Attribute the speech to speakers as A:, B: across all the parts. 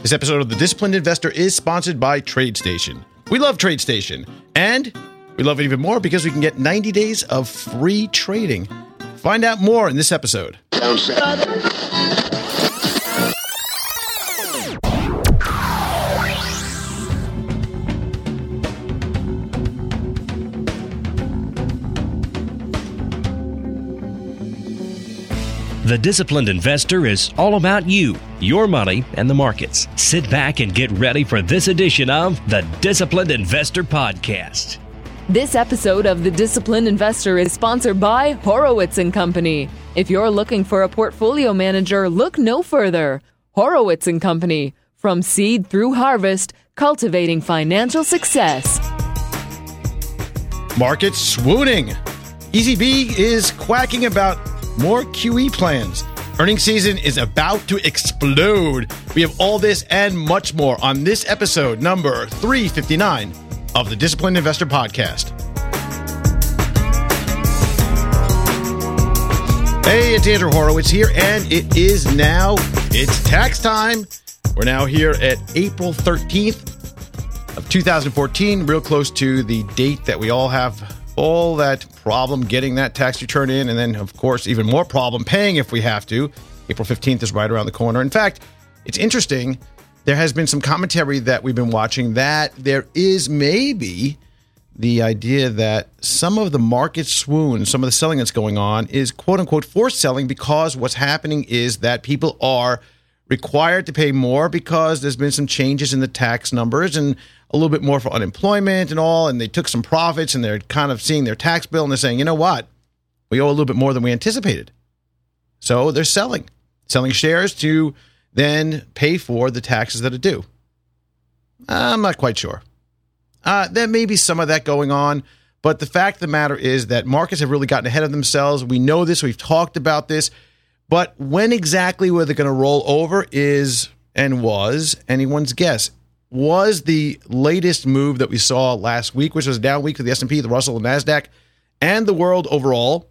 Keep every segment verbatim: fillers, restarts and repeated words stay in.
A: This episode of The Disciplined Investor is sponsored by TradeStation. We love TradeStation, and we love it even more because we can get ninety days of free trading. Find out more in this episode.
B: The Disciplined Investor is all about you, your money, and the markets. Sit back and get ready for this edition of the Disciplined Investor Podcast.
C: This episode of The Disciplined Investor is sponsored by Horowitz and Company. If you're looking for a portfolio manager, look no further. Horowitz and Company. From seed through harvest, cultivating financial success.
A: Markets swooning. E C B is quacking about more Q E plans. Earnings season is about to explode. We have all this and much more on this episode, number three fifty-nine of the Disciplined Investor Podcast. Hey, it's Andrew Horowitz here, and it is now, it's tax time. We're now here at April thirteenth of two thousand fourteen, real close to the date that we all have all that problem getting that tax return in, and then, of course, even more problem paying if we have to. April fifteenth is right around the corner. In fact, it's interesting. There has been some commentary that we've been watching that there is maybe the idea that some of the market swoon, some of the selling that's going on is quote-unquote forced selling because what's happening is that people are required to pay more because there's been some changes in the tax numbers and a little bit more for unemployment and all, and they took some profits and they're kind of seeing their tax bill and they're saying, you know what, we owe a little bit more than we anticipated. So they're selling, selling shares to then pay for the taxes that are due. I'm not quite sure. Uh, there may be some of that going on, but the fact of the matter is that markets have really gotten ahead of themselves. We know this, we've talked about this, but when exactly were they going to roll over is and was anyone's guess. Was the latest move that we saw last week, which was a down week for the S and P, the Russell, and NASDAQ, and the world overall,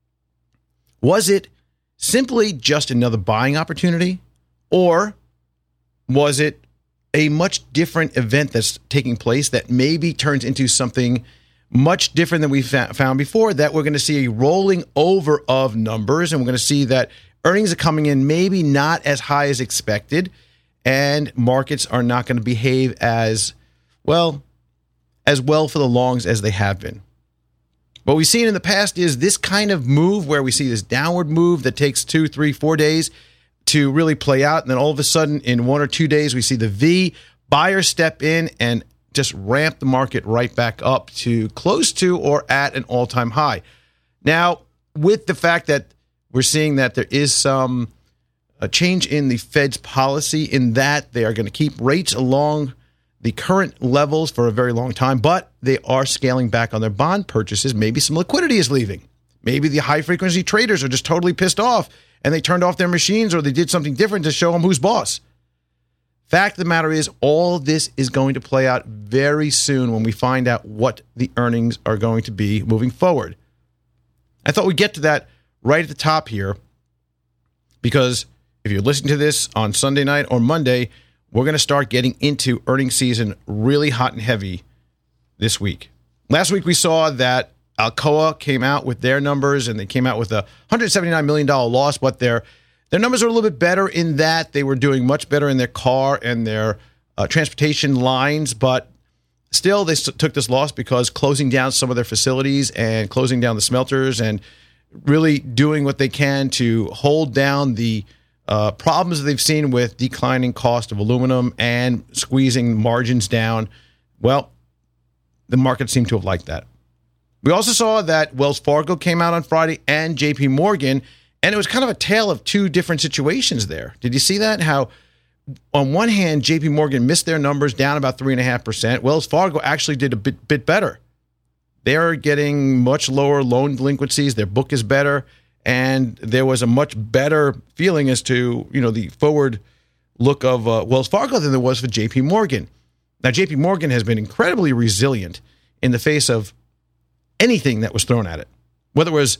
A: was it simply just another buying opportunity? Or was it a much different event that's taking place that maybe turns into something much different than we found before, that we're going to see a rolling over of numbers, and we're going to see that earnings are coming in maybe not as high as expected, and markets are not going to behave as well as well for the longs as they have been. What we've seen in the past is this kind of move where we see this downward move that takes two, three, four days to really play out, and then all of a sudden in one or two days we see the V, buyers step in and just ramp the market right back up to close to or at an all-time high. Now, with the fact that we're seeing that there is some a change in the Fed's policy in that they are going to keep rates along the current levels for a very long time, but they are scaling back on their bond purchases. Maybe some liquidity is leaving. Maybe the high-frequency traders are just totally pissed off and they turned off their machines or they did something different to show them who's boss. Fact of the matter is, all this is going to play out very soon when we find out what the earnings are going to be moving forward. I thought we'd get to that right at the top here because if you're listening to this on Sunday night or Monday, we're going to start getting into earnings season really hot and heavy this week. Last week we saw that Alcoa came out with their numbers, and they came out with a one hundred seventy-nine million dollars loss, but their their numbers are a little bit better in that they were doing much better in their car and their uh, transportation lines, but still they st- took this loss because closing down some of their facilities and closing down the smelters and really doing what they can to hold down the Uh, problems that they've seen with declining cost of aluminum and squeezing margins down. Well, the market seemed to have liked that. We also saw that Wells Fargo came out on Friday and J P Morgan, and it was kind of a tale of two different situations there. Did you see that? How on one hand, J P Morgan missed their numbers down about three point five percent. Wells Fargo actually did a bit, bit better. They're getting much lower loan delinquencies. Their book is better. And there was a much better feeling as to, you know, the forward look of uh, Wells Fargo than there was for J P Morgan. Now, J P Morgan has been incredibly resilient in the face of anything that was thrown at it, whether it was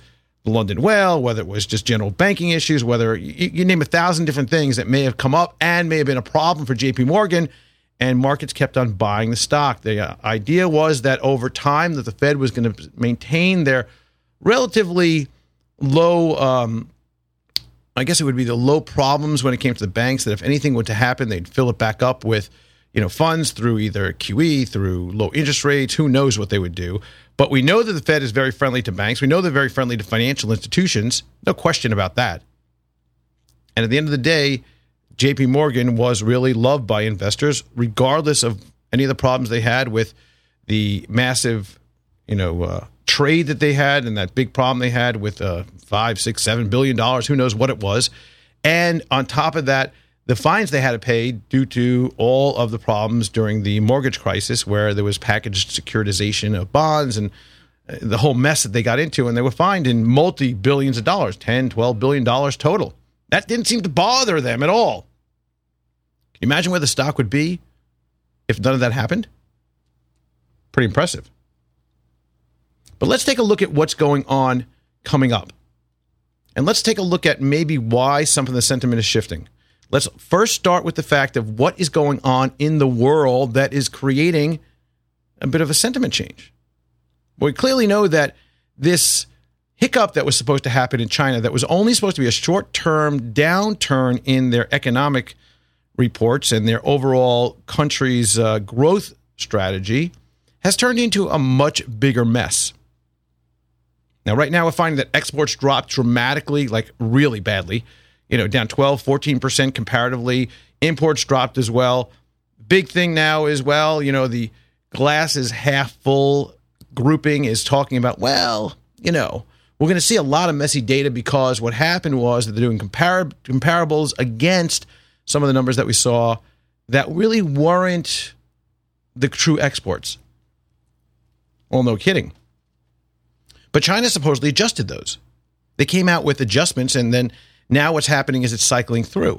A: the London whale, whether it was just general banking issues, whether you, you name a thousand different things that may have come up and may have been a problem for J P Morgan, and markets kept on buying the stock. The uh, idea was that over time that the Fed was going to maintain their relatively low, um, I guess it would be the low problems when it came to the banks, that if anything were to happen, they'd fill it back up with, you know, funds through either Q E, through low interest rates, who knows what they would do. But we know that the Fed is very friendly to banks. We know they're very friendly to financial institutions. No question about that. And at the end of the day, J P Morgan was really loved by investors, regardless of any of the problems they had with the massive, you know, uh, trade that they had and that big problem they had with uh, five, six, seven billion dollars. Who knows what it was. And on top of that, the fines they had to pay due to all of the problems during the mortgage crisis, where there was packaged securitization of bonds and the whole mess that they got into, and they were fined in multi-billions of dollars, ten, twelve billion dollars total. That didn't seem to bother them at all. Can you imagine where the stock would be if none of that happened? Pretty impressive. But let's take a look at what's going on coming up. And let's take a look at maybe why some of the sentiment is shifting. Let's first start with the fact of what is going on in the world that is creating a bit of a sentiment change. We clearly know that this hiccup that was supposed to happen in China, that was only supposed to be a short-term downturn in their economic reports and their overall country's uh, growth strategy, has turned into a much bigger mess. Now, right now, we're finding that exports dropped dramatically, like really badly. You know, down twelve, fourteen percent comparatively. Imports dropped as well. Big thing now is, well, you know, the glass is half full grouping is talking about, well, you know, we're going to see a lot of messy data because what happened was that they're doing compar- comparables against some of the numbers that we saw that really weren't the true exports. Well, no kidding. But China supposedly adjusted those. They came out with adjustments, and then now what's happening is it's cycling through.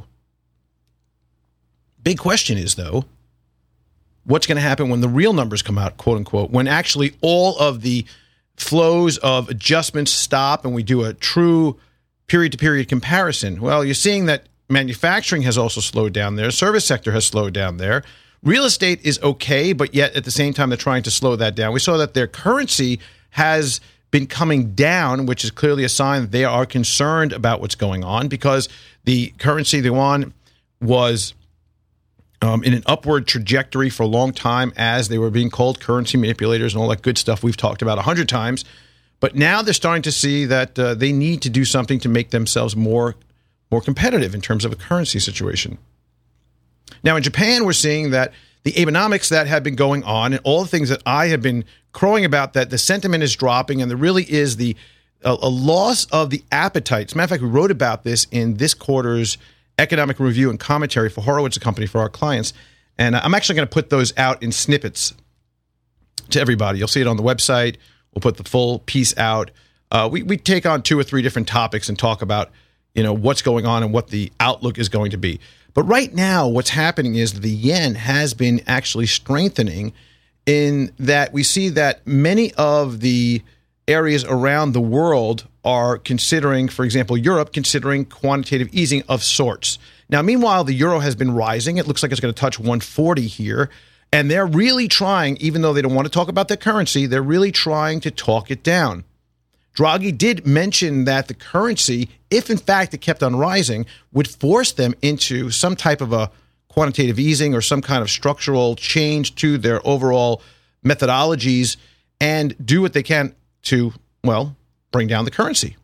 A: Big question is, though, what's going to happen when the real numbers come out, quote unquote, when actually all of the flows of adjustments stop and we do a true period-to-period comparison? Well, you're seeing that manufacturing has also slowed down there. Service sector has slowed down there. Real estate is okay, but yet at the same time, they're trying to slow that down. We saw that their currency has been coming down, which is clearly a sign that they are concerned about what's going on, because the currency, the yuan, was um, in an upward trajectory for a long time as they were being called currency manipulators and all that good stuff we've talked about a hundred times. But now they're starting to see that uh, they need to do something to make themselves more, more competitive in terms of a currency situation. Now, in Japan, we're seeing that the Abenomics that have been going on and all the things that I have been crowing about, that the sentiment is dropping and there really is the a, a loss of the appetite. As a matter of fact, we wrote about this in this quarter's economic review and commentary for Horowitz and Company for our clients. And I'm actually going to put those out in snippets to everybody. You'll see it on the website. We'll put the full piece out. Uh, we, we take on two or three different topics and talk about, you know, what's going on and what the outlook is going to be. But right now, what's happening is the yen has been actually strengthening, in that we see that many of the areas around the world are considering, for example, Europe, considering quantitative easing of sorts. Now, meanwhile, the euro has been rising. It looks like it's going to touch one forty here. And they're really trying, even though they don't want to talk about their currency, they're really trying to talk it down. Draghi did mention that the currency, if in fact it kept on rising, would force them into some type of a quantitative easing or some kind of structural change to their overall methodologies and do what they can to, well, bring down the currency.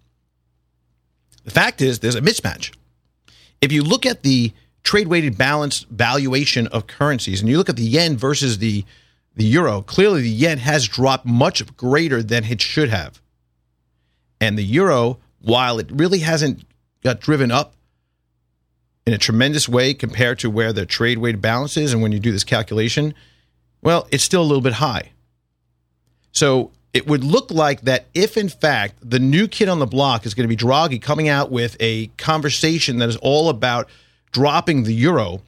A: The fact is, there's a mismatch. If you look at the trade-weighted balance valuation of currencies and you look at the yen versus the, the euro, clearly the yen has dropped much greater than it should have. And the euro, while it really hasn't got driven up in a tremendous way compared to where the trade-weighted balance is, and when you do this calculation, well, it's still a little bit high. So it would look like that if, in fact, the new kid on the block is going to be Draghi coming out with a conversation that is all about dropping the euro,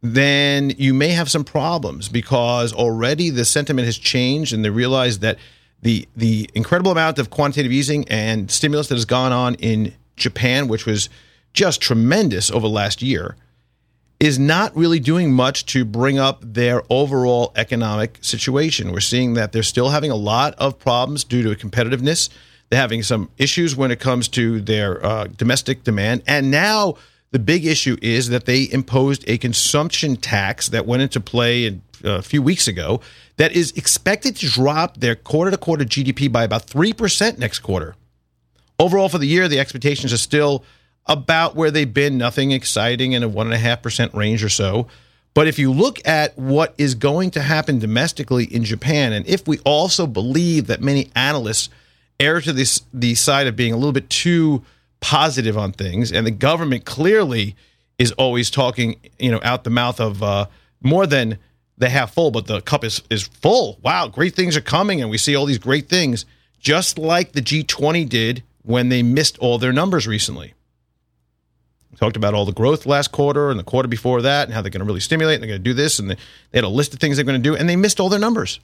A: then you may have some problems, because already the sentiment has changed and they realize that the the incredible amount of quantitative easing and stimulus that has gone on in Japan, which was just tremendous over the last year, is not really doing much to bring up their overall economic situation. We're seeing that they're still having a lot of problems due to competitiveness. They're having some issues when it comes to their uh, domestic demand. And now the big issue is that they imposed a consumption tax that went into play in, uh, a few weeks ago that is expected to drop their quarter-to-quarter G D P by about three percent next quarter. Overall for the year, the expectations are still about where they've been, nothing exciting in a one point five percent range or so. But if you look at what is going to happen domestically in Japan, and if we also believe that many analysts err to this, the side of being a little bit too positive on things, and the government clearly is always talking, you know, out the mouth of uh, more than the half full, but the cup is, is full. Wow, great things are coming, and we see all these great things, just like the G twenty did when they missed all their numbers recently. We talked about all the growth last quarter and the quarter before that and how they're going to really stimulate and they're going to do this, and they had a list of things they're going to do, and they missed all their numbers.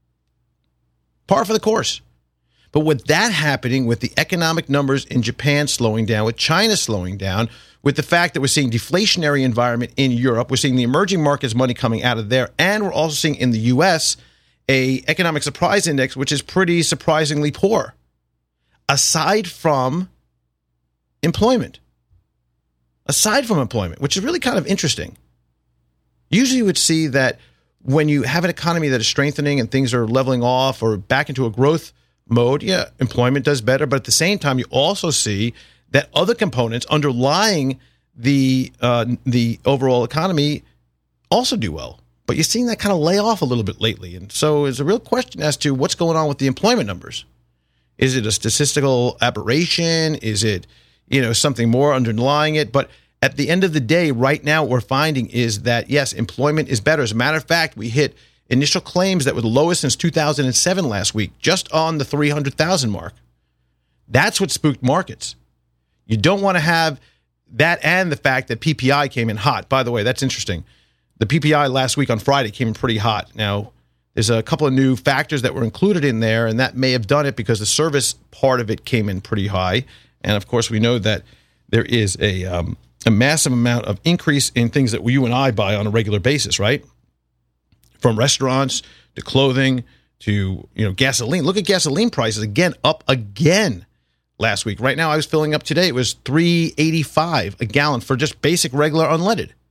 A: Par for the course. But with that happening, with the economic numbers in Japan slowing down, with China slowing down, with the fact that we're seeing deflationary environment in Europe, we're seeing the emerging markets money coming out of there, and we're also seeing in the U S a economic surprise index, which is pretty surprisingly poor, aside from employment. Aside from employment, which is really kind of interesting. Usually you would see that when you have an economy that is strengthening and things are leveling off or back into a growth mode, yeah, employment does better. But at the same time, you also see that other components underlying the uh, the overall economy also do well. But you're seeing that kind of lay off a little bit lately. And so there's a real question as to what's going on with the employment numbers. Is it a statistical aberration? Is it, you know, something more underlying it? But at the end of the day, right now, what we're finding is that, yes, employment is better. As a matter of fact, we hit initial claims that were the lowest since two thousand seven last week, just on the three hundred thousand mark. That's what spooked markets. You don't want to have that and the fact that P P I came in hot. By the way, that's interesting. The P P I last week on Friday came in pretty hot. Now, there's a couple of new factors that were included in there, and that may have done it because the service part of it came in pretty high. And, of course, we know that there is a um, a massive amount of increase in things that you and I buy on a regular basis, right? From restaurants to clothing to, you know, gasoline. Look at gasoline prices, again, up again last week. Right now, I was filling up today. It was three eighty-five a gallon for just basic, regular, unleaded. one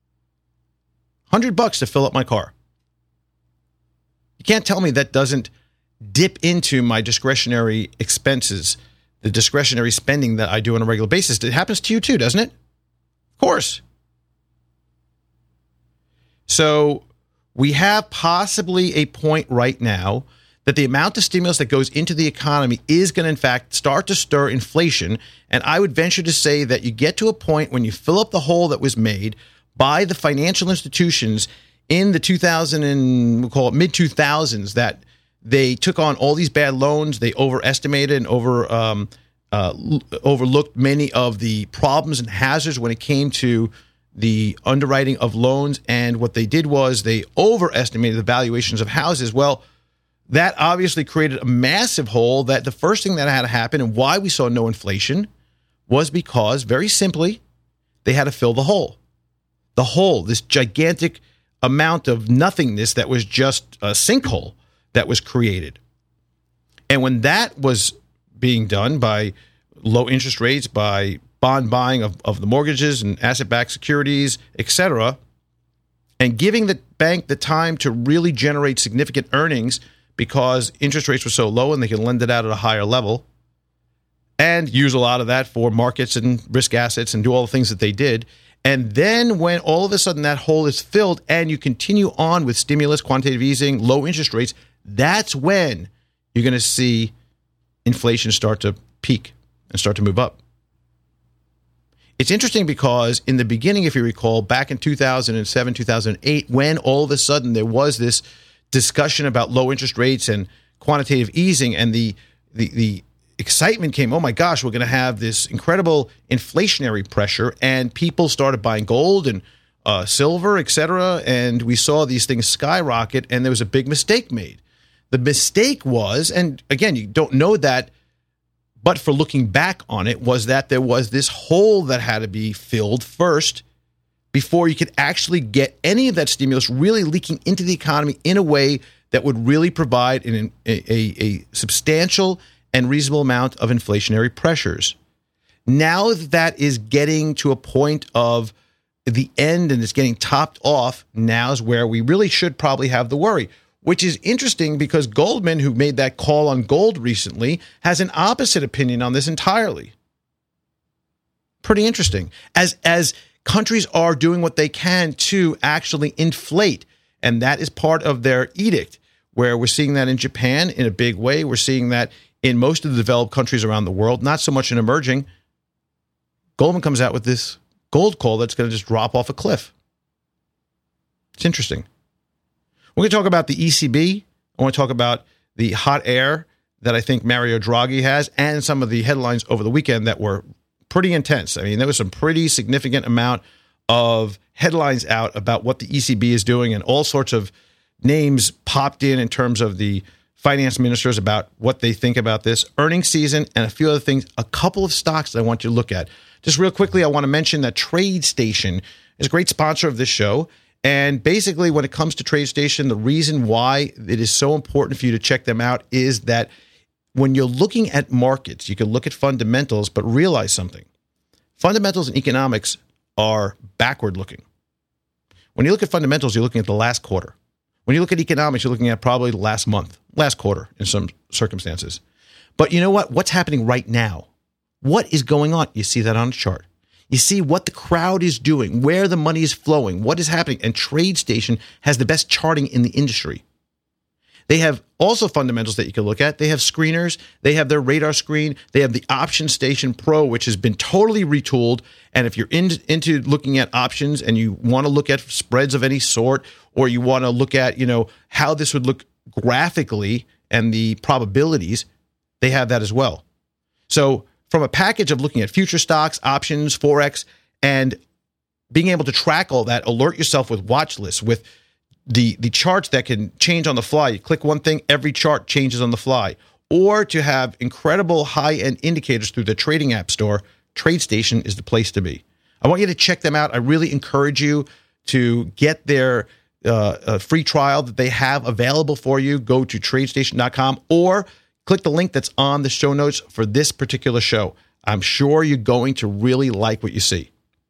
A: hundred bucks to fill up my car. You can't tell me that doesn't dip into my discretionary expenses, the discretionary spending that I do on a regular basis. It happens to you too, doesn't it? Of course. So we have possibly a point right now that the amount of stimulus that goes into the economy is going to, in fact, start to stir inflation. And I would venture to say that you get to a point when you fill up the hole that was made by the financial institutions in the two thousand and we'll call it mid two thousands, that they took on all these bad loans, they overestimated and over um, uh, overlooked many of the problems and hazards when it came to the underwriting of loans. And what they did was they overestimated the valuations of houses. Well, that obviously created a massive hole. That the first thing that had to happen, and why we saw no inflation, was because, very simply, they had to fill the hole. The hole, this gigantic amount of nothingness that was just a sinkhole that was created. And when that was being done by low interest rates, by bond buying of, of the mortgages and asset-backed securities, et cetera, and giving the bank the time to really generate significant earnings because interest rates were so low and they can lend it out at a higher level and use a lot of that for markets and risk assets and do all the things that they did. And then when all of a sudden that hole is filled and you continue on with stimulus, quantitative easing, low interest rates, that's when you're going to see inflation start to peak and start to move up. It's interesting because in the beginning, if you recall, back in two thousand seven, two thousand eight, when all of a sudden there was this discussion about low interest rates and quantitative easing, and the the, the excitement came, oh my gosh, we're going to have this incredible inflationary pressure, and people started buying gold and uh, silver, et cetera, and we saw these things skyrocket, and there was a big mistake made. The mistake was, and again, you don't know that, but for looking back on it, was that there was this hole that had to be filled first before you could actually get any of that stimulus really leaking into the economy in a way that would really provide an, a, a, a substantial and reasonable amount of inflationary pressures. Now that that is getting to a point of the end and it's getting topped off, now is where we really should probably have the worry, which is interesting because Goldman, who made that call on gold recently, has an opposite opinion on this entirely. Pretty interesting. As, as countries are doing what they can to actually inflate, and that is part of their edict, where we're seeing that in Japan in a big way. We're seeing that in most of the developed countries around the world, not so much in emerging. Goldman comes out with this gold call that's going to just drop off a cliff. It's interesting. We're going to talk about the E C B. I want to talk about the hot air that I think Mario Draghi has and some of the headlines over the weekend that were pretty intense. I mean, there was some pretty significant amount of headlines out about what the E C B is doing, and all sorts of names popped in in terms of the finance ministers about what they think about this earnings season and a few other things. A couple of stocks that I want you to look at. Just real quickly, I want to mention that TradeStation is a great sponsor of this show. And basically, when it comes to TradeStation, the reason why it is so important for you to check them out is that when you're looking at markets, you can look at fundamentals, but realize something. Fundamentals and economics are backward looking. When you look at fundamentals, you're looking at the last quarter. When you look at economics, you're looking at probably the last month, last quarter in some circumstances. But you know what? What's happening right now? What is going on? You see that on a chart. You see what the crowd is doing, where the money is flowing, what is happening. And TradeStation has the best charting in the industry. They have also fundamentals that you can look at. They have screeners. They have their radar screen. They have the Option Station Pro, which has been totally retooled. And if you're in, into looking at options and you want to look at spreads of any sort, or you want to look at, you know, how this would look graphically and the probabilities, they have that as well. So from a package of looking at future stocks, options, Forex, and being able to track all that, alert yourself with watch lists, with the, the charts that can change on the fly. You click one thing, every chart changes on the fly. Or to have incredible high-end indicators through the trading app store, TradeStation is the place to be. I want you to check them out. I really encourage you to get their uh, uh, free trial that they have available for you. Go to tradestation dot com or click the link that's on the show notes for this particular show. I'm sure you're going to really like what you see.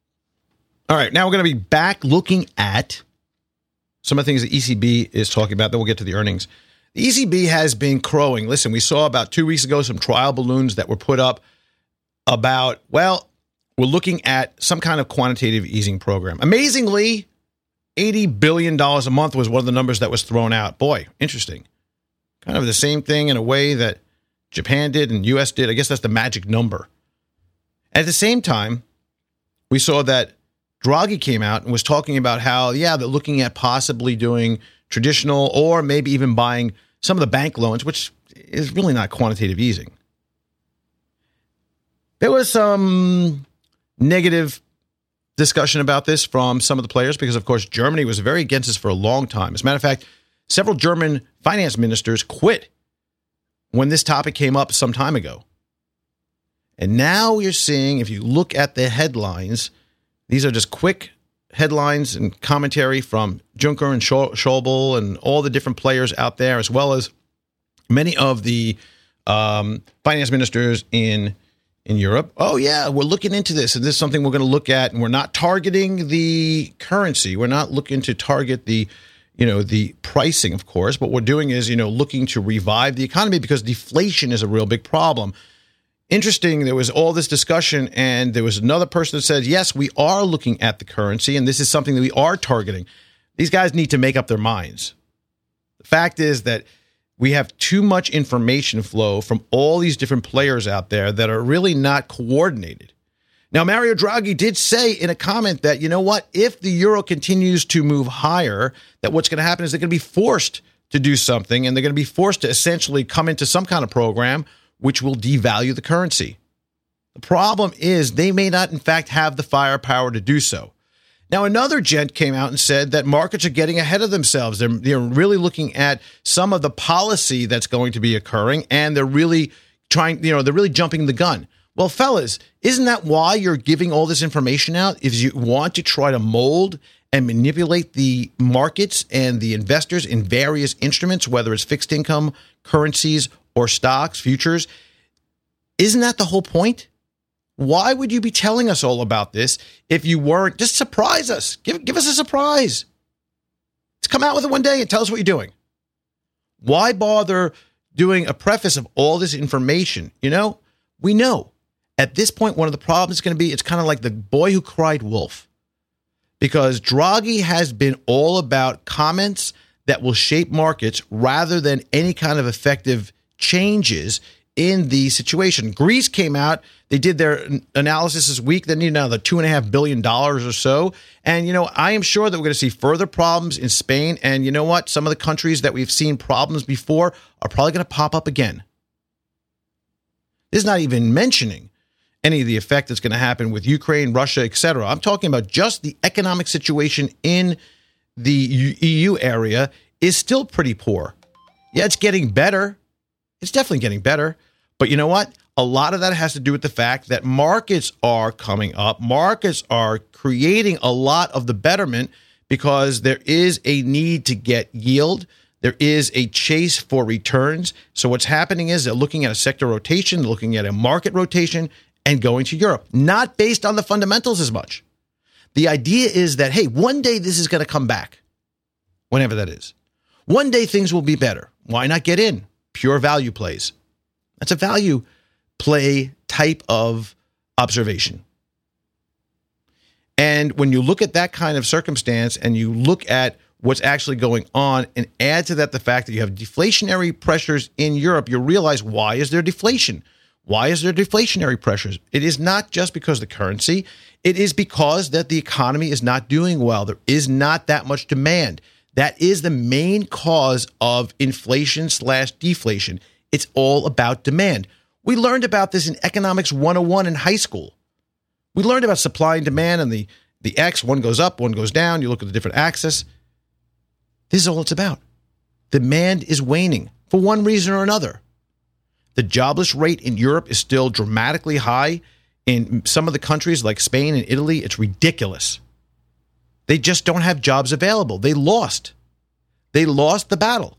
A: All right, now we're going to be back looking at some of the things the E C B is talking about. Then we'll get to the earnings. The E C B has been crowing. Listen, we saw about two weeks ago some trial balloons that were put up about, well, we're looking at some kind of quantitative easing program. Amazingly, eighty billion dollars a month was one of the numbers that was thrown out. Boy, interesting. Kind of the same thing in a way that Japan did and U S did. I guess that's the magic number. At the same time, we saw that Draghi came out and was talking about how, yeah, they're looking at possibly doing traditional or maybe even buying some of the bank loans, which is really not quantitative easing. There was some negative discussion about this from some of the players because, of course, Germany was very against this for a long time. As a matter of fact, several German finance ministers quit when this topic came up some time ago. And now you're seeing, if you look at the headlines, these are just quick headlines and commentary from Juncker and Schäuble and all the different players out there, as well as many of the um, finance ministers in in Europe. Oh, yeah, we're looking into this, and this is something we're going to look at, and we're not targeting the currency. We're not looking to target the you know, the pricing, of course. What we're doing is, you know, looking to revive the economy because deflation is a real big problem. Interesting, there was all this discussion, and there was another person that said, yes, we are looking at the currency, and this is something that we are targeting. These guys need to make up their minds. The fact is that we have too much information flow from all these different players out there that are really not coordinated. Now, Mario Draghi did say in a comment that, you know what, if the euro continues to move higher, that what's going to happen is they're going to be forced to do something, and they're going to be forced to essentially come into some kind of program which will devalue the currency. The problem is they may not, in fact, have the firepower to do so. Now, another gent came out and said that markets are getting ahead of themselves. They're, they're really looking at some of the policy that's going to be occurring, and they're really trying, you know, they're really jumping the gun. Well, fellas, isn't that why you're giving all this information out? If you want to try to mold and manipulate the markets and the investors in various instruments, whether it's fixed income, currencies, or stocks, futures, isn't that the whole point? Why would you be telling us all about this if you weren't? Just surprise us. Give, give us a surprise. Just come out with it one day and tell us what you're doing. Why bother doing a preface of all this information? You know, we know at this point, one of the problems is going to be, it's kind of like the boy who cried wolf, because Draghi has been all about comments that will shape markets rather than any kind of effective changes in the situation. Greece came out. They did their analysis this week. They need another two and a half billion dollars or so. And, you know, I am sure that we're going to see further problems in Spain. And you know what? Some of the countries that we've seen problems before are probably going to pop up again. This is not even mentioning any of the effect that's going to happen with Ukraine, Russia, et cetera. I'm talking about just the economic situation in the E U area is still pretty poor. Yeah, it's getting better. It's definitely getting better. But you know what? A lot of that has to do with the fact that markets are coming up. Markets are creating a lot of the betterment because there is a need to get yield. There is a chase for returns. So what's happening is they're looking at a sector rotation, looking at a market rotation, and going to Europe, not based on the fundamentals as much. The idea is that, hey, one day this is going to come back, whenever that is. One day things will be better. Why not get in? Pure value plays. That's a value play type of observation. And when you look at that kind of circumstance and you look at what's actually going on and add to that the fact that you have deflationary pressures in Europe, you realize, why is there deflation? Why is there deflationary pressures? It is not just because of the currency. It is because that the economy is not doing well. There is not that much demand. That is the main cause of inflation slash deflation. It's all about demand. We learned about this in Economics one oh one in high school. We learned about supply and demand and the, the X, one goes up, one goes down. You look at the different axis. This is all it's about. Demand is waning for one reason or another. The jobless rate in Europe is still dramatically high. In some of the countries like Spain and Italy, it's ridiculous. They just don't have jobs available. They lost. They lost the battle.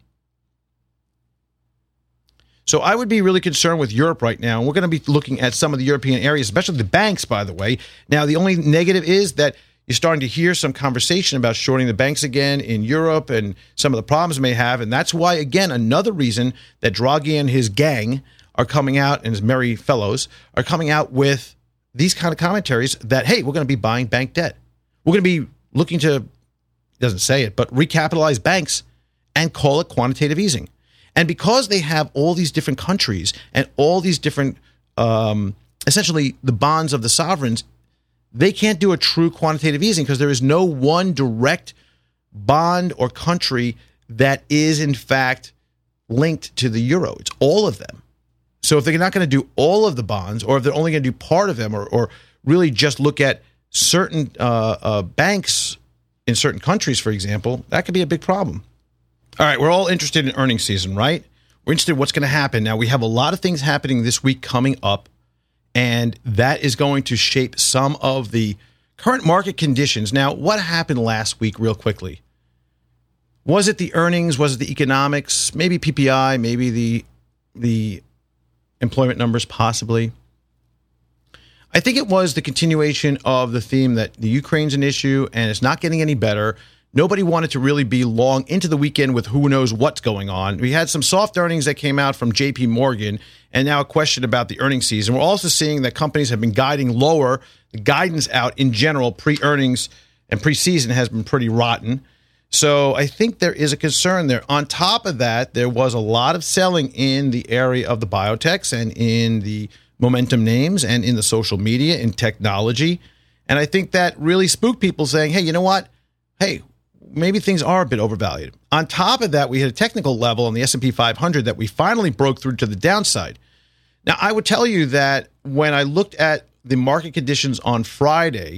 A: So I would be really concerned with Europe right now. And we're going to be looking at some of the European areas, especially the banks, by the way. Now, the only negative is that you're starting to hear some conversation about shorting the banks again in Europe and some of the problems they may have. And that's why, again, another reason that Draghi and his gang are coming out, and his merry fellows are coming out with these kind of commentaries that, hey, we're going to be buying bank debt. We're going to be looking to, it doesn't say it, but recapitalize banks and call it quantitative easing. And because they have all these different countries and all these different, um, essentially the bonds of the sovereigns, they can't do a true quantitative easing because there is no one direct bond or country that is, in fact, linked to the euro. It's all of them. So if they're not going to do all of the bonds, or if they're only going to do part of them, or, or really just look at certain uh, uh, banks in certain countries, for example, that could be a big problem. All right, we're all interested in earnings season, right? We're interested in what's going to happen. Now, we have a lot of things happening this week coming up, and that is going to shape some of the current market conditions. Now, what happened last week real quickly? Was it the earnings? Was it the economics? Maybe P P I, maybe the the employment numbers, possibly. I think it was the continuation of the theme that the Ukraine's an issue and it's not getting any better. Nobody wanted to really be long into the weekend with who knows what's going on. We had some soft earnings that came out from J P Morgan, and now a question about the earnings season. We're also seeing that companies have been guiding lower. The guidance out in general, pre-earnings and pre-season, has been pretty rotten. So I think there is a concern there. On top of that, there was a lot of selling in the area of the biotechs and in the momentum names and in the social media and technology. And I think that really spooked people, saying, hey, you know what? Hey, maybe things are a bit overvalued. On top of that, we had a technical level on the S and P five hundred that we finally broke through to the downside. Now, I would tell you that when I looked at the market conditions on Friday,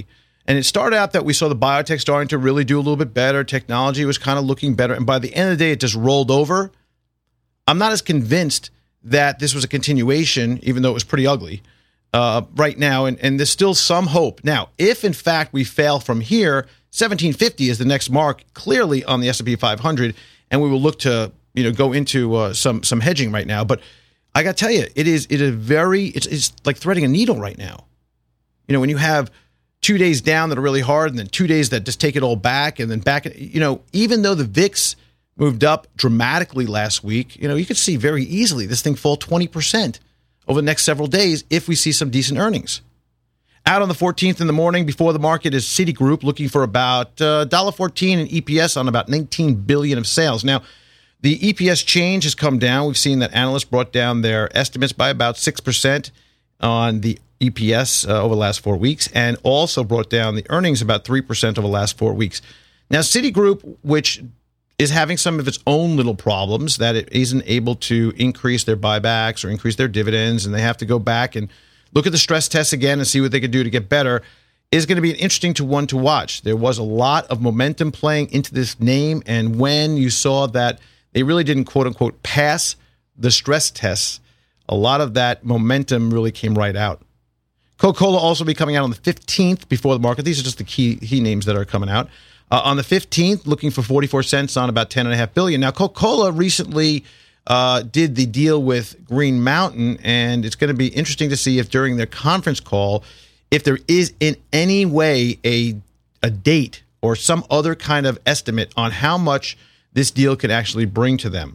A: And it started out that we saw the biotech starting to really do a little bit better. Technology was kind of looking better. And by the end of the day, it just rolled over. I'm not as convinced that this was a continuation, even though it was pretty ugly uh, right now. And, and there's still some hope. Now, if in fact we fail from here, seventeen fifty is the next mark clearly on the S and P five hundred. And we will look to, you know, go into uh, some some hedging right now. But I got to tell you, it is it is very, it's, it's like threading a needle right now. You know, when you have two days down that are really hard and then two days that just take it all back and then back, you know, even though the V I X moved up dramatically last week, you know, you could see very easily this thing fall twenty percent over the next several days if we see some decent earnings. Out on the fourteenth in the morning before the market is Citigroup looking for about uh, one dollar fourteen in E P S on about nineteen billion dollars of sales. Now, the E P S change has come down. We've seen that analysts brought down their estimates by about six percent on the E P S uh, over the last four weeks and also brought down the earnings about three percent over the last four weeks. Now, Citigroup, which is having some of its own little problems, that it isn't able to increase their buybacks or increase their dividends, and they have to go back and look at the stress tests again and see what they could do to get better, is going to be an interesting to one to watch. There was a lot of momentum playing into this name, and when you saw that they really didn't, quote-unquote, pass the stress tests, a lot of that momentum really came right out. Coca-Cola also be coming out on the fifteenth before the market. These are just the key, key names that are coming out. Uh, on the fifteenth, looking for forty-four cents on about ten point five billion dollars. Now, Coca-Cola recently uh, did the deal with Green Mountain, and it's going to be interesting to see if during their conference call, if there is in any way a, a date or some other kind of estimate on how much this deal could actually bring to them.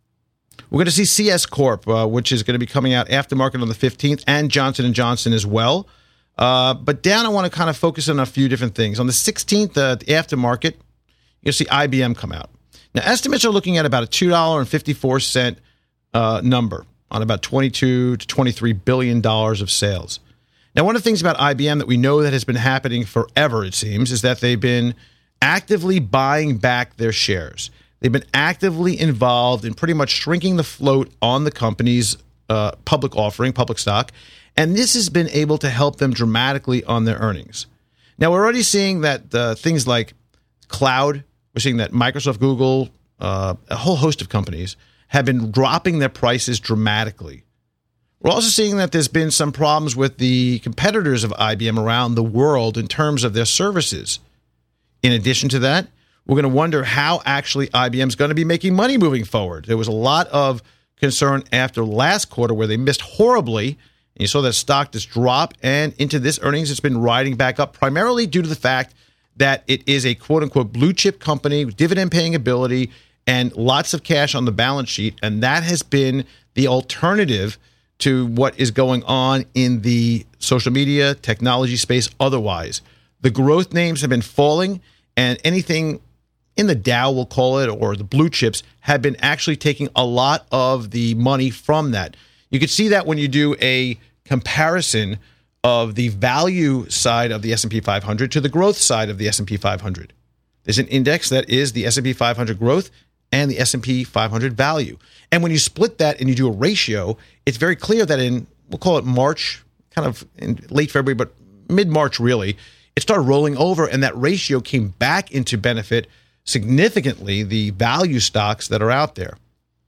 A: We're going to see C S Corp, uh, which is going to be coming out after market on the fifteenth, and Johnson and Johnson as well. Uh, but down, I want to kind of focus on a few different things. On the sixteenth, uh, the aftermarket, you'll see I B M come out. Now, estimates are looking at about a two dollars and fifty-four cents uh, number on about twenty-two to twenty-three billion dollars of sales. Now, one of the things about I B M that we know that has been happening forever, it seems, is that they've been actively buying back their shares. They've been actively involved in pretty much shrinking the float on the company's uh, public offering, public stock, and this has been able to help them dramatically on their earnings. Now, we're already seeing that uh, things like cloud, we're seeing that Microsoft, Google, uh, a whole host of companies have been dropping their prices dramatically. We're also seeing that there's been some problems with the competitors of I B M around the world in terms of their services. In addition to that, we're going to wonder how actually I B M is going to be making money moving forward. There was a lot of concern after last quarter where they missed horribly, and you saw that stock just drop, and into this earnings, it's been riding back up primarily due to the fact that it is a quote-unquote blue-chip company with dividend-paying ability and lots of cash on the balance sheet, and that has been the alternative to what is going on in the social media, technology space otherwise. The growth names have been falling, and anything in the Dow, we'll call it, or the blue chips, have been actually taking a lot of the money from that. You can see that when you do a comparison of the value side of the S and P five hundred to the growth side of the S and P five hundred. There's an index that is the S and P five hundred growth and the S and P five hundred value. And when you split that and you do a ratio, it's very clear that in, we'll call it March, kind of in late February, but mid-March really, it started rolling over, and that ratio came back into benefit significantly the value stocks that are out there.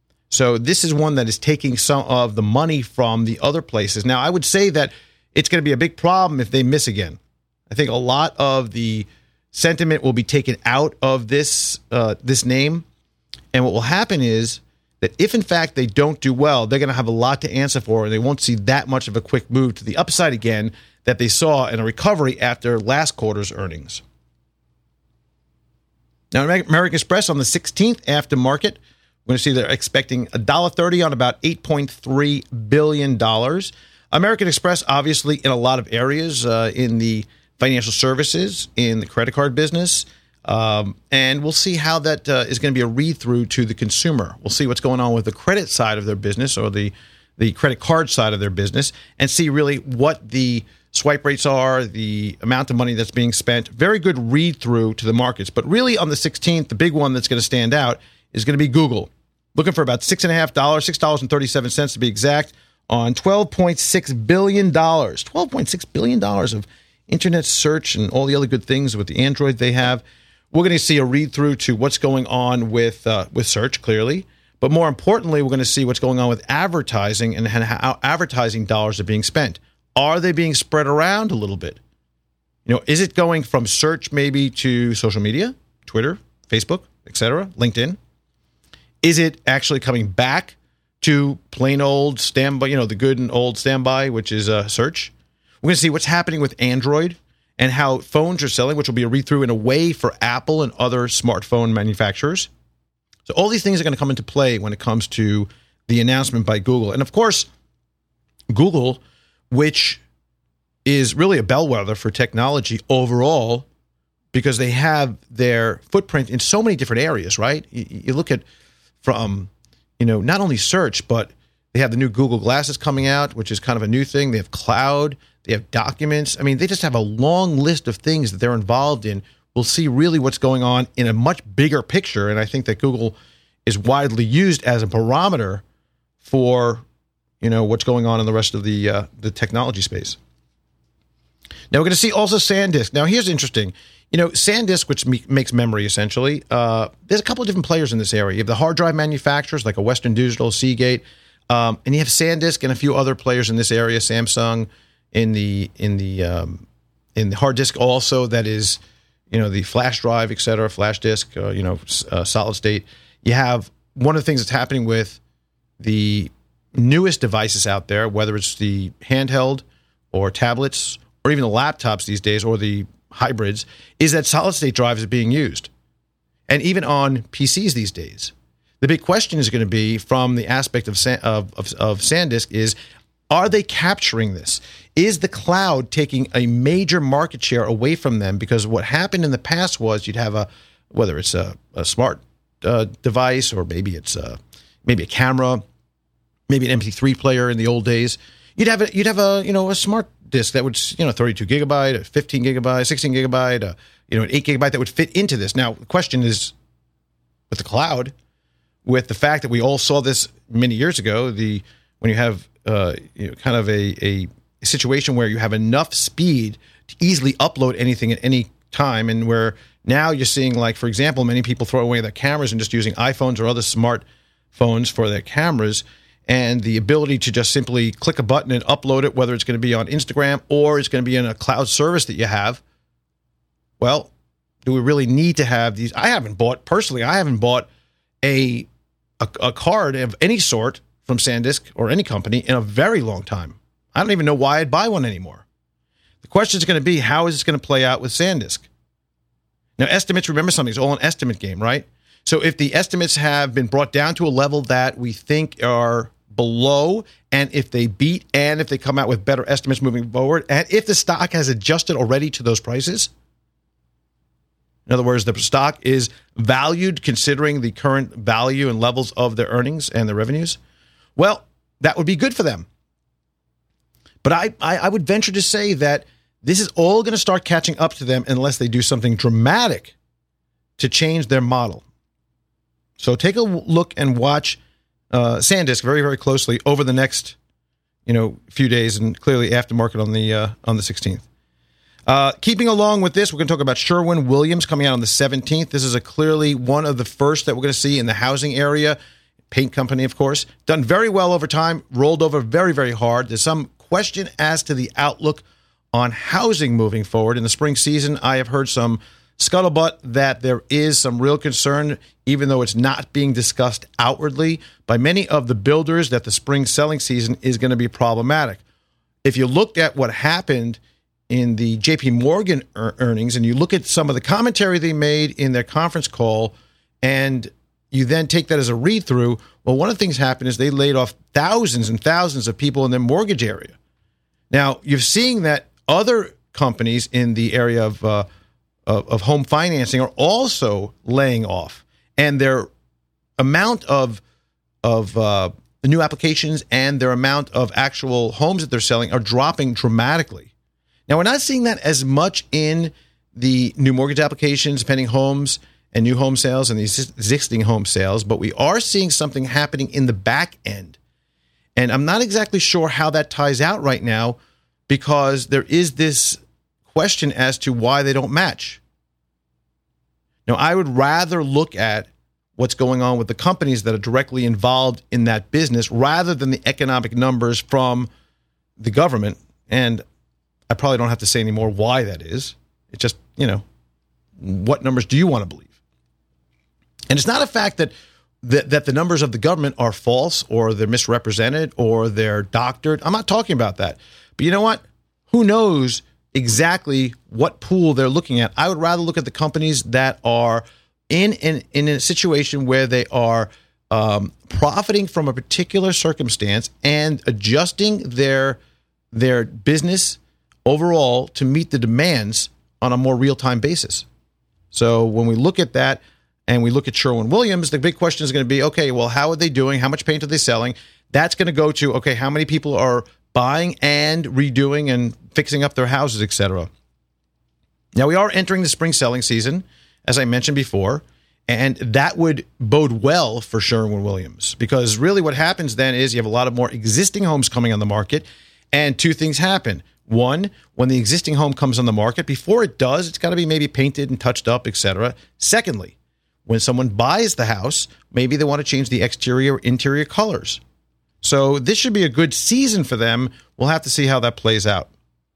A: So this is one that is taking some of the money from the other places. Now, I would say that it's going to be a big problem if they miss again. I think a lot of the sentiment will be taken out of this uh, this name, and what will happen is that if, in fact, they don't do well, they're going to have a lot to answer for, and they won't see that much of a quick move to the upside again that they saw in a recovery after last quarter's earnings. Now, American Express on the sixteenth after market, we're going to see they're expecting one dollar thirty on about eight point three billion dollars. American Express, obviously, in a lot of areas, uh, in the financial services, in the credit card business, um, and we'll see how that uh, is going to be a read-through to the consumer. We'll see what's going on with the credit side of their business or the, the credit card side of their business and see really what the swipe rates are, the amount of money that's being spent. Very good read-through to the markets. But really on the sixteenth, the big one that's going to stand out is going to be Google. Looking for about six point five dollars, six dollars and thirty-seven cents to be exact, on twelve point six billion dollars. twelve point six billion dollars of internet search and all the other good things with the Android they have. We're going to see a read-through to what's going on with uh, with search, clearly. But more importantly, we're going to see what's going on with advertising and how advertising dollars are being spent. Are they being spread around a little bit? You know, is it going from search maybe to social media, Twitter, Facebook, et cetera, LinkedIn? Is it actually coming back to plain old standby, you know, the good and old standby, which is uh, search? We're going to see what's happening with Android and how phones are selling, which will be a read-through in a way for Apple and other smartphone manufacturers. So all these things are going to come into play when it comes to the announcement by Google. And of course, Google, which is really a bellwether for technology overall, because they have their footprint in so many different areas, right? You, you look at from, you know, not only search, but they have the new Google Glasses coming out, which is kind of a new thing. They have cloud. They have documents. I mean, they just have a long list of things that they're involved in. We'll see really what's going on in a much bigger picture. And I think that Google is widely used as a barometer for, you know, what's going on in the rest of the uh, the technology space. Now, we're going to see also SanDisk. Now, here's interesting. You know, SanDisk, which me- makes memory, essentially, uh, there's a couple of different players in this area. You have the hard drive manufacturers like a Western Digital, Seagate, um, and you have SanDisk and a few other players in this area, Samsung, in the in the um, in the hard disk also, that is, you know, the flash drive, et cetera, flash disk, uh, you know, uh, solid state. You have one of the things that's happening with the newest devices out there, whether it's the handheld or tablets or even the laptops these days or the hybrids, is that solid state drives are being used. And even on P Cs these days. The big question is going to be, from the aspect of, of, of, of SanDisk, is, are they capturing this? Is the cloud taking a major market share away from them? Because what happened in the past was you'd have a, whether it's a, a smart uh, device or maybe it's a, maybe a camera, maybe an M P three player in the old days. You'd have a, you'd have a, you know, a smart disk that would, you know, thirty-two gigabyte, a fifteen gigabyte, sixteen gigabyte, a, you know, an eight gigabyte that would fit into this. Now, the question is, with the cloud, with the fact that we all saw this many years ago, the when you have uh, you know, kind of a, a situation where you have enough speed to easily upload anything at any time, and where now you're seeing, like, for example, many people throw away their cameras and just using iPhones or other smartphones for their cameras, and the ability to just simply click a button and upload it, whether it's going to be on Instagram or it's going to be in a cloud service that you have. Well, do we really need to have these? I haven't bought, personally, I haven't bought a a, a card of any sort from SanDisk or any company in a very long time. I don't even know why I'd buy one anymore. The question is going to be, how is this going to play out with SanDisk? Now, estimates, remember something, it's all an estimate game, right? So if the estimates have been brought down to a level that we think are below, and if they beat, and if they come out with better estimates moving forward, and if the stock has adjusted already to those prices, in other words, the stock is valued considering the current value and levels of their earnings and their revenues, well, that would be good for them. But I, I, I would venture to say that this is all going to start catching up to them unless they do something dramatic to change their model. So take a look and watch uh, SanDisk very, very closely over the next, you know, few days, and clearly aftermarket on the uh, on the sixteenth. Uh, keeping along with this, we're going to talk about Sherwin-Williams coming out on the seventeenth. This is a clearly one of the first that we're going to see in the housing area. Paint company, of course. Done very well over time, rolled over very, very hard. There's some question as to the outlook on housing moving forward. In the spring season, I have heard some scuttlebutt that there is some real concern, even though it's not being discussed outwardly by many of the builders, that the spring selling season is going to be problematic. If you look at what happened in the J P Morgan er- earnings, and you look at some of the commentary they made in their conference call, and you then take that as a read-through, well, one of the things happened is they laid off thousands and thousands of people in their mortgage area. Now, you're seeing that other companies in the area of uh, of, of home financing are also laying off, and their amount of of uh, new applications and their amount of actual homes that they're selling are dropping dramatically. Now, we're not seeing that as much in the new mortgage applications, pending homes, and new home sales and the existing home sales, but we are seeing something happening in the back end. And I'm not exactly sure how that ties out right now, because there is this question as to why they don't match. Now, I would rather look at what's going on with the companies that are directly involved in that business rather than the economic numbers from the government. And I probably don't have to say anymore why that is. It's just, you know, what numbers do you want to believe? And it's not a fact that, that that the numbers of the government are false or they're misrepresented or they're doctored. I'm not talking about that. But you know what? Who knows exactly what pool they're looking at? I would rather look at the companies that are in, in, in a situation where they are um, profiting from a particular circumstance and adjusting their their business overall to meet the demands on a more real-time basis. So when we look at that and we look at Sherwin-Williams, the big question is going to be, okay, well, how are they doing? How much paint are they selling? That's going to go to, okay, how many people are buying and redoing and fixing up their houses, et cetera. Now, we are entering the spring selling season, as I mentioned before, and that would bode well for Sherwin-Williams because really what happens then is you have a lot of more existing homes coming on the market, and two things happen. One, when the existing home comes on the market, before it does, it's got to be maybe painted and touched up, et cetera. Secondly, when someone buys the house, maybe they want to change the exterior or interior colors. So this should be a good season for them. We'll have to see how that plays out.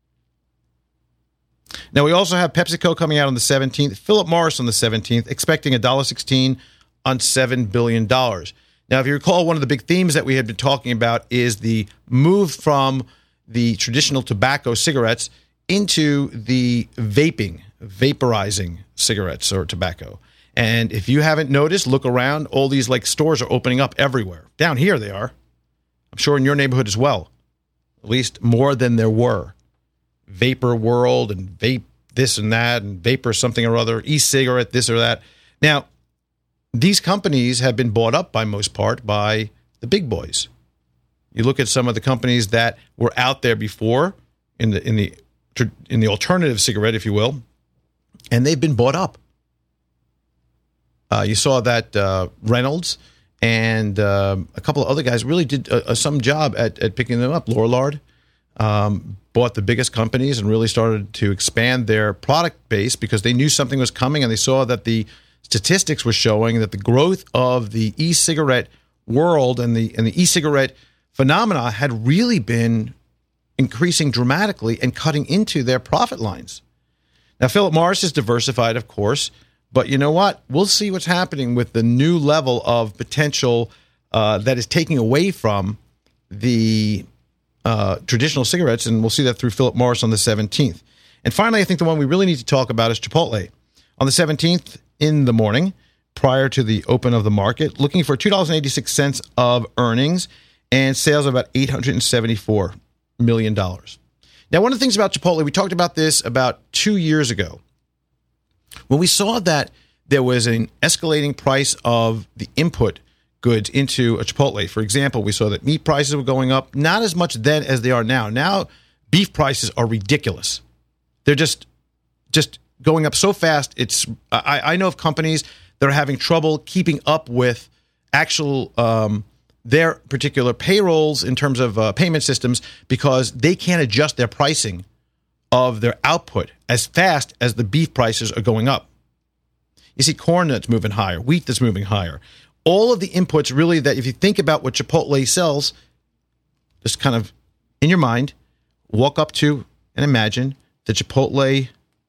A: Now, we also have PepsiCo coming out on the seventeenth, Philip Morris on the seventeenth, expecting one dollar sixteen on seven billion dollars. Now, if you recall, one of the big themes that we had been talking about is the move from the traditional tobacco cigarettes into the vaping, vaporizing cigarettes or tobacco. And if you haven't noticed, look around. All these like stores are opening up everywhere. Down here they are. I'm sure in your neighborhood as well. At least more than there were. Vapor World and vape this and that and vapor something or other, e-cigarette, this or that. Now, these companies have been bought up by most part by the big boys. You look at some of the companies that were out there before in the in the in the alternative cigarette, if you will, and they've been bought up. Uh, you saw that uh, Reynolds and uh, a couple of other guys really did uh, uh, some job at, at picking them up. Lorillard um, bought the biggest companies and really started to expand their product base because they knew something was coming and they saw that the statistics were showing that the growth of the e-cigarette world and the and the e-cigarette phenomena had really been increasing dramatically and cutting into their profit lines. Now, Philip Morris is diversified, of course, but you know what? We'll see what's happening with the new level of potential uh, that is taking away from the uh, traditional cigarettes, and we'll see that through Philip Morris on the seventeenth. And finally, I think the one we really need to talk about is Chipotle. On the seventeenth in the morning, prior to the open of the market, looking for two dollars and eighty-six cents of earnings and sales of about eight hundred seventy-four million dollars. Now, one of the things about Chipotle, we talked about this about two years ago. When we saw that there was an escalating price of the input goods into a Chipotle, for example, we saw that meat prices were going up, not as much then as they are now. Now, beef prices are ridiculous. They're just just going up so fast. It's I, I know of companies that are having trouble keeping up with actual um, their particular payrolls in terms of uh, payment systems because they can't adjust their pricing of their output as fast as the beef prices are going up. You see corn that's moving higher, wheat that's moving higher. All of the inputs really that if you think about what Chipotle sells, just kind of in your mind, walk up to and imagine the Chipotle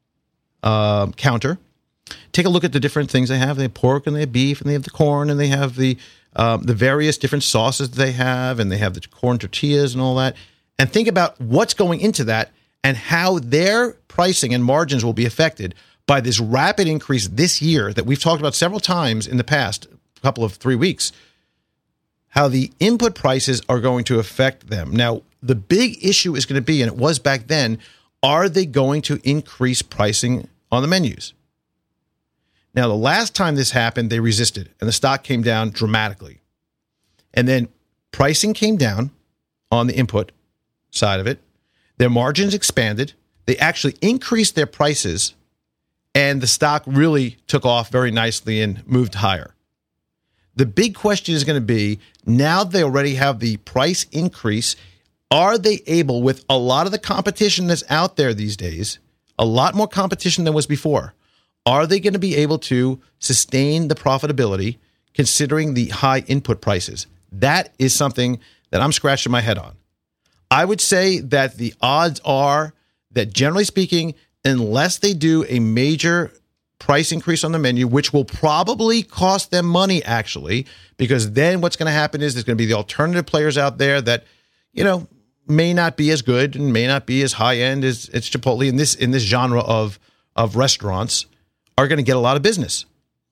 A: uh, counter. Take a look at the different things they have. They have pork and they have beef and they have the corn and they have the um, the various different sauces that they have and they have the corn tortillas and all that. And think about what's going into that and how their pricing and margins will be affected by this rapid increase this year that we've talked about several times in the past couple of three weeks, how the input prices are going to affect them. Now, the big issue is going to be, and it was back then, are they going to increase pricing on the menus? Now, the last time this happened, they resisted, and the stock came down dramatically. And then pricing came down on the input side of it. Their margins expanded. They actually increased their prices, and the stock really took off very nicely and moved higher. The big question is going to be, now they already have the price increase, are they able, with a lot of the competition that's out there these days, a lot more competition than was before. Are they going to be able to sustain the profitability considering the high input prices? That is something that I'm scratching my head on. I would say that the odds are that, generally speaking, unless they do a major price increase on the menu, which will probably cost them money, actually, because then what's going to happen is there's going to be the alternative players out there that, you know, may not be as good and may not be as high end as it's Chipotle in this in this genre of of restaurants are going to get a lot of business.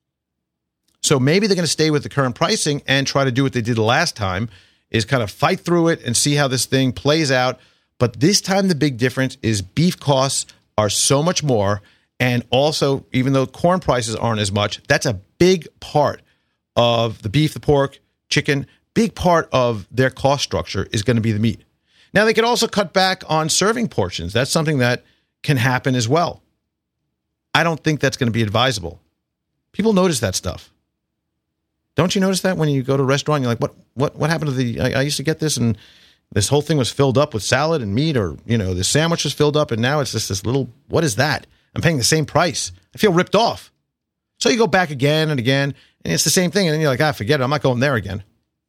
A: So maybe they're going to stay with the current pricing and try to do what they did last time, is kind of fight through it and see how this thing plays out. But this time the big difference is beef costs are so much more. And also, even though corn prices aren't as much, that's a big part of the beef, the pork, chicken. Big part of their cost structure is going to be the meat. Now, they could also cut back on serving portions. That's something that can happen as well. I don't think that's going to be advisable. People notice that stuff. Don't you notice that when you go to a restaurant, you're like, what what what happened to the, I, I used to get this and this whole thing was filled up with salad and meat, or, you know, the sandwich was filled up and now it's just this little, what is that? I'm paying the same price. I feel ripped off. So you go back again and again and it's the same thing. And then you're like, ah, forget it. I'm not going there again.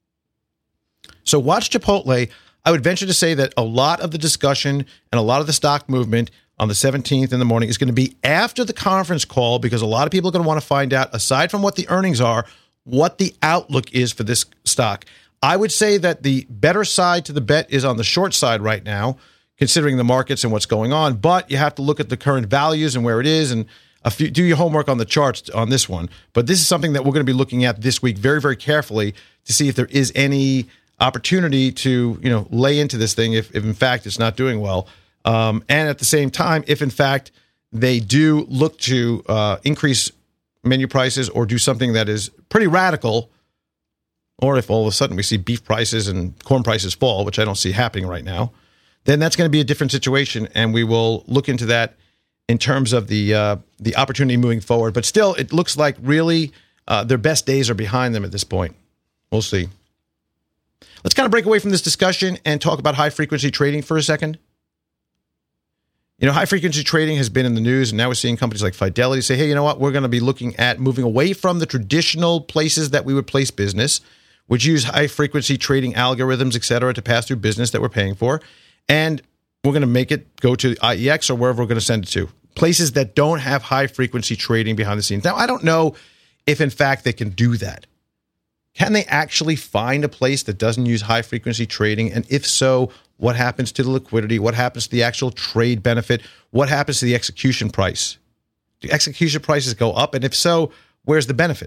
A: So watch Chipotle. I would venture to say that a lot of the discussion and a lot of the stock movement on the seventeenth in the morning is going to be after the conference call, because a lot of people are going to want to find out, aside from what the earnings are, what the outlook is for this stock. I would say that the better side to the bet is on the short side right now, considering the markets and what's going on. But you have to look at the current values and where it is, and a few, do your homework on the charts on this one. But this is something that we're going to be looking at this week very, very carefully to see if there is any opportunity to, you know, lay into this thing if, if in fact it's not doing well. Um, and at the same time, if in fact they do look to uh, increase menu prices or do something that is pretty radical, or if all of a sudden we see beef prices and corn prices fall, which I don't see happening right now, then that's going to be a different situation, and we will look into that in terms of the uh, the opportunity moving forward. But still, it looks like really uh, their best days are behind them at this point. We'll see. Let's kind of break away from this discussion and talk about high-frequency trading for a second. You know, high-frequency trading has been in the news, and now we're seeing companies like Fidelity say, hey, you know what, we're going to be looking at moving away from the traditional places that we would place business, which use high-frequency trading algorithms, et cetera, to pass through business that we're paying for. And we're going to make it go to I E X or wherever we're going to send it to. Places that don't have high-frequency trading behind the scenes. Now, I don't know if, in fact, they can do that. Can they actually find a place that doesn't use high-frequency trading? And if so, what happens to the liquidity? What happens to the actual trade benefit? What happens to the execution price? Do execution prices go up? And if so, where's the benefit?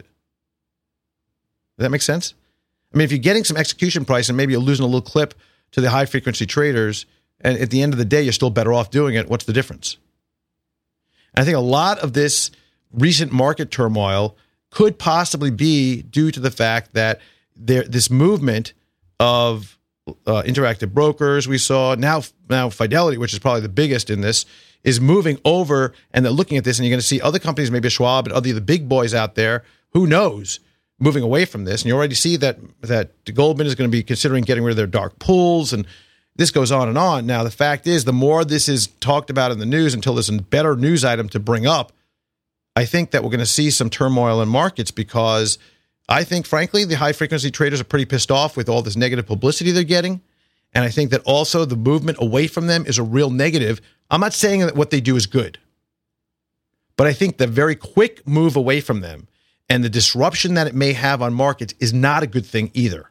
A: Does that make sense? I mean, if you're getting some execution price and maybe you're losing a little clip to the high-frequency traders, and at the end of the day, you're still better off doing it, what's the difference? And I think a lot of this recent market turmoil could possibly be due to the fact that there this movement of uh, interactive brokers we saw, now now Fidelity, which is probably the biggest in this, is moving over, and they're looking at this, and you're going to see other companies, maybe Schwab and other the big boys out there, who knows, moving away from this. And you already see that that Goldman is going to be considering getting rid of their dark pools, and this goes on and on. Now, the fact is, the more this is talked about in the news until there's a better news item to bring up, I think that we're going to see some turmoil in markets, because I think, frankly, the high-frequency traders are pretty pissed off with all this negative publicity they're getting. And I think that also the movement away from them is a real negative. I'm not saying that what they do is good, but I think the very quick move away from them and the disruption that it may have on markets is not a good thing either.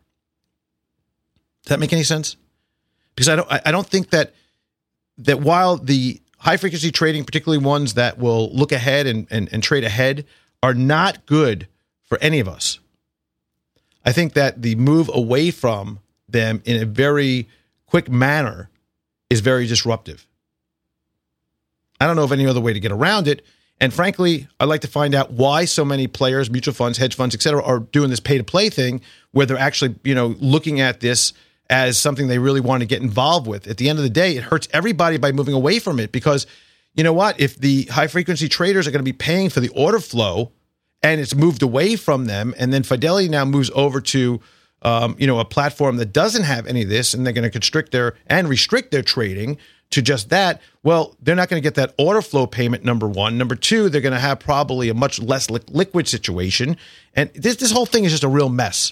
A: Does that make any sense? Because I don't, I don't think that that while the high-frequency trading, particularly ones that will look ahead and, and, and trade ahead, are not good for any of us, I think that the move away from them in a very quick manner is very disruptive. I don't know of any other way to get around it. And frankly, I'd like to find out why so many players, mutual funds, hedge funds, et cetera, are doing this pay-to-play thing where they're actually, you know, looking at this as something they really want to get involved with. At the end of the day, it hurts everybody by moving away from it, because you know what? If the high-frequency traders are going to be paying for the order flow and it's moved away from them, and then Fidelity now moves over to um, you know, a platform that doesn't have any of this, and they're going to constrict their and restrict their trading to just that, well, they're not going to get that order flow payment, number one. Number two, they're going to have probably a much less li- liquid situation. And this, this whole thing is just a real mess.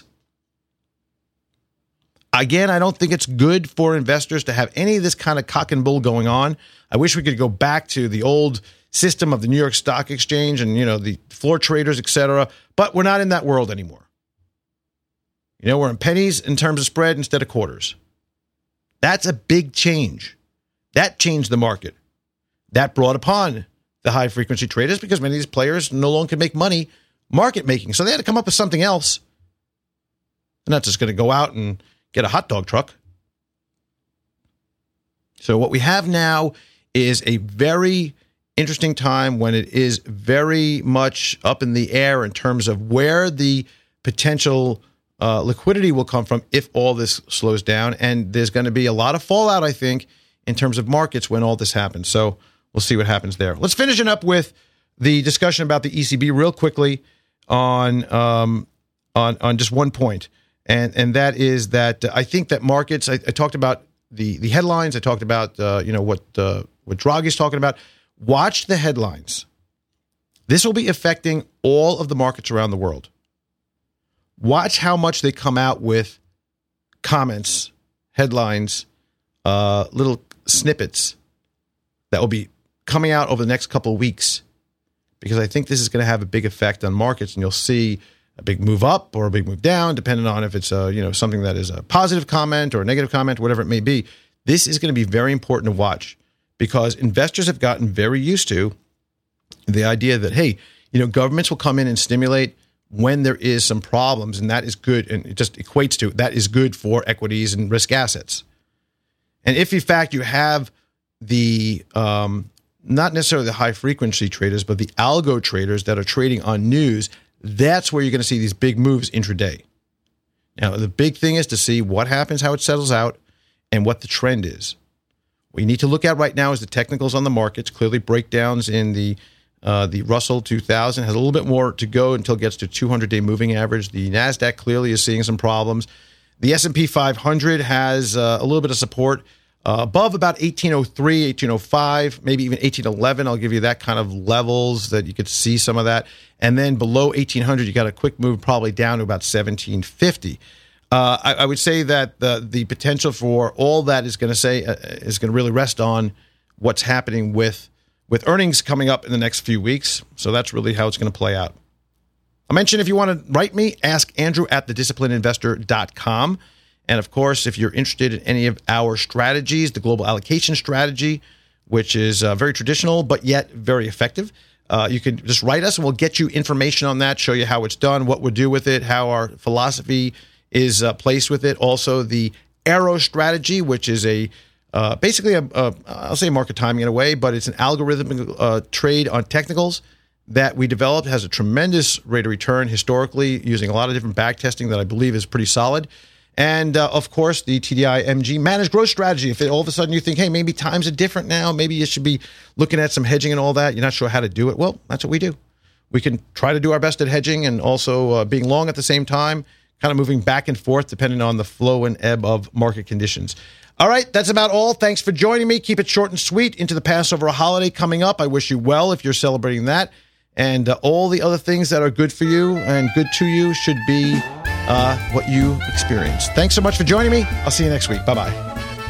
A: Again, I don't think it's good for investors to have any of this kind of cock and bull going on. I wish we could go back to the old system of the New York Stock Exchange and, you know, the floor traders, et cetera. But we're not in that world anymore. You know, we're in pennies in terms of spread instead of quarters. That's a big change. That changed the market. That brought upon the high-frequency traders because many of these players no longer can make money market making. So they had to come up with something else. They're not just going to go out and get a hot dog truck. So what we have now is a very interesting time when it is very much up in the air in terms of where the potential uh, liquidity will come from if all this slows down. And there's going to be a lot of fallout, I think, in terms of markets when all this happens. So we'll see what happens there. Let's finish it up with the discussion about the E C B real quickly on um, on on just one point, and and that is that I think that markets. I, I talked about the the headlines. I talked about uh, you know what uh, what Draghi's talking about. Watch the headlines. This will be affecting all of the markets around the world. Watch how much they come out with comments, headlines, uh, little snippets that will be coming out over the next couple of weeks, because I think this is going to have a big effect on markets, and you'll see a big move up or a big move down, depending on if it's a, you know, something that is a positive comment or a negative comment, whatever it may be. This is going to be very important to watch because investors have gotten very used to the idea that, hey, you know, governments will come in and stimulate when there is some problems, and that is good, and it just equates to that is good for equities and risk assets. And if, in fact, you have the, um, not necessarily the high-frequency traders, but the algo traders that are trading on news, that's where you're going to see these big moves intraday. Now, the big thing is to see what happens, how it settles out, and what the trend is. What you need to look at right now is the technicals on the markets, clearly breakdowns in the uh, the Russell two thousand has a little bit more to go until it gets to two hundred day moving average. The NASDAQ clearly is seeing some problems. The S and P five hundred has uh, a little bit of support uh, above about eighteen oh three, eighteen oh five, maybe even eighteen eleven. I'll give you that kind of levels that you could see some of that. And then below eighteen hundred, you got a quick move probably down to about seventeen fifty. Uh, I, I would say that the the potential for all that is going to say uh, is going to really rest on what's happening with with earnings coming up in the next few weeks. So that's really how it's going to play out. I mentioned if you want to write me, ask Andrew at the disciplined investor dot com. And of course, if you're interested in any of our strategies, the global allocation strategy, which is uh, very traditional but yet very effective, uh, you can just write us and we'll get you information on that, show you how it's done, what we'll do with it, how our philosophy is uh, placed with it. Also, the Arrow strategy, which is a uh, basically a, a I'll say market timing in a way, but it's an algorithmic uh, trade on technicals that we developed, has a tremendous rate of return historically using a lot of different back testing that I believe is pretty solid. And, uh, of course, the T D I M G managed growth strategy. If it, all of a sudden you think, hey, maybe times are different now, maybe you should be looking at some hedging and all that, you're not sure how to do it, well, that's what we do. We can try to do our best at hedging and also uh, being long at the same time, kind of moving back and forth depending on the flow and ebb of market conditions. All right, that's about all. Thanks for joining me. Keep it short and sweet into the Passover holiday coming up. I wish you well if you're celebrating that. And uh, all the other things that are good for you and good to you should be uh, what you experience. Thanks so much for joining me. I'll see you next week. Bye-bye.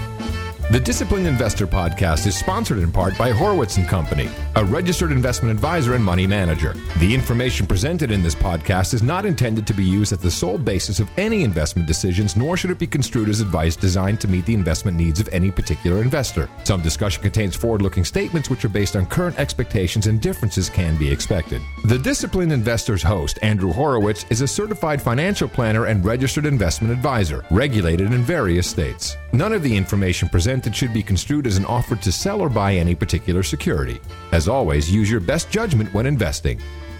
D: The Disciplined Investor Podcast is sponsored in part by Horowitz and Company, a registered investment advisor and money manager. The information presented in this podcast is not intended to be used as the sole basis of any investment decisions, nor should it be construed as advice designed to meet the investment needs of any particular investor. Some discussion contains forward-looking statements which are based on current expectations, and differences can be expected. The Disciplined Investor's host, Andrew Horowitz, is a certified financial planner and registered investment advisor, regulated in various states. None of the information presented should be construed as an offer to sell or buy any particular security. As always, use your best judgment when investing.